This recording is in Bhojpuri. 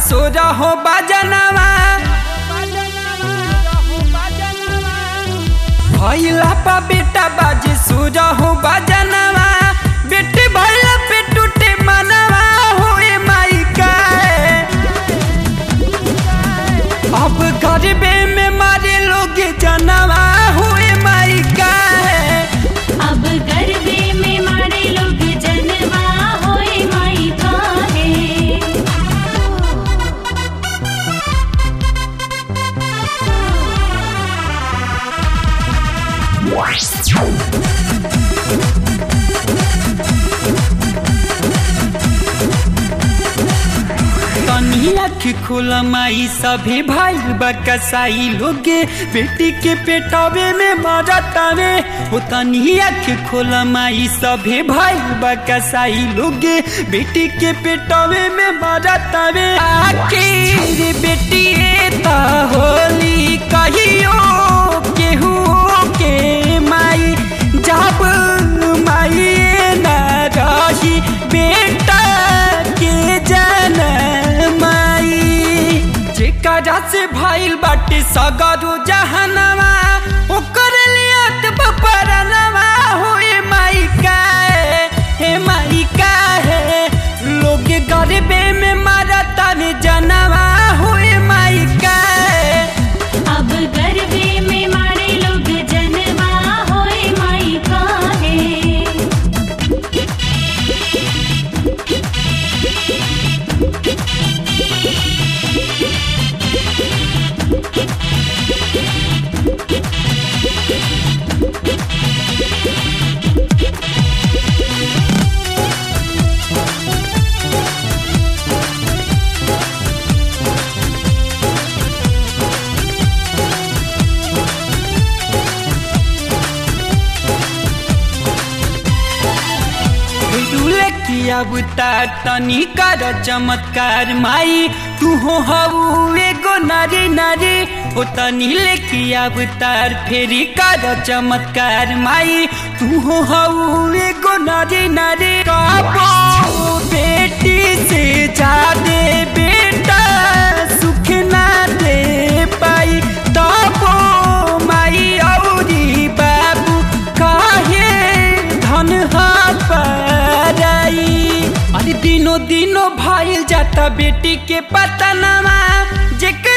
सोरा हो बजनवा भैला पा बेटा बाजे सोरा हो बजनवा बेटे भैला पे टूटे मनवा होए माई का अब गरीबे में मारे लोग जनवा हुए माई का अब गरीबे में मारे लोग जनवा होए माई का अख खोला माई सभी भाई बकसाई लोगे बेटी के पेटावे में मरतावे हो तनी अख खोला माई सभी भाई बकसाई लोगे बेटी के पेटावे में मरतावे आखिर बेटी ता होली कहियो केहू के माई जब माई न रही बेटा के जेकरा से भाईल बाटे सगरो जहनवा ओकर लियत बपरनवा होए माई का हे माई का है लोग गरीबे में मरता ने जनवा होए माई का अब गरीबे में मारे लोग जनवा होए माई का अवतार तनी कर चमत्कार माई तू हो एगो नारी नारी ओ तनी लेके अवतार फेरी कर चमत्कार माई तू हो एगो नारी नारी काबो बेटी से जादे बेटा सुख ना दे पाई तबो माई औरी बाबू काहे धन अरे दिनों दिनों भाईल जाता बेटी के पतनवा जेकर